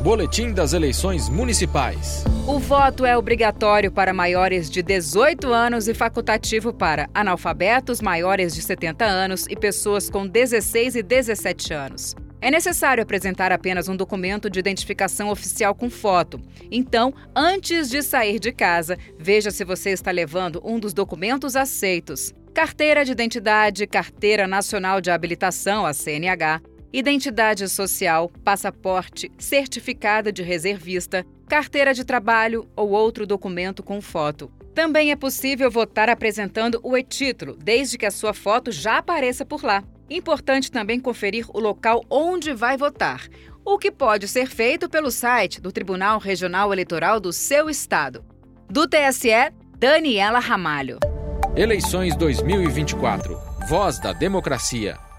Boletim das eleições municipais. O voto é obrigatório para maiores de 18 anos e facultativo para analfabetos maiores de 70 anos e pessoas com 16 e 17 anos. É necessário apresentar apenas um documento de identificação oficial com foto. Então, antes de sair de casa, veja se você está levando um dos documentos aceitos: Carteira de Identidade, Carteira Nacional de Habilitação, a CNH, Identidade Social, Passaporte, Certificado de Reservista, Carteira de Trabalho ou outro documento com foto. Também é possível votar apresentando o e-título, desde que a sua foto já apareça por lá. Importante também conferir o local onde vai votar, o que pode ser feito pelo site do Tribunal Regional Eleitoral do seu estado. Do TSE, Daniela Ramalho. Eleições 2024. Voz da Democracia.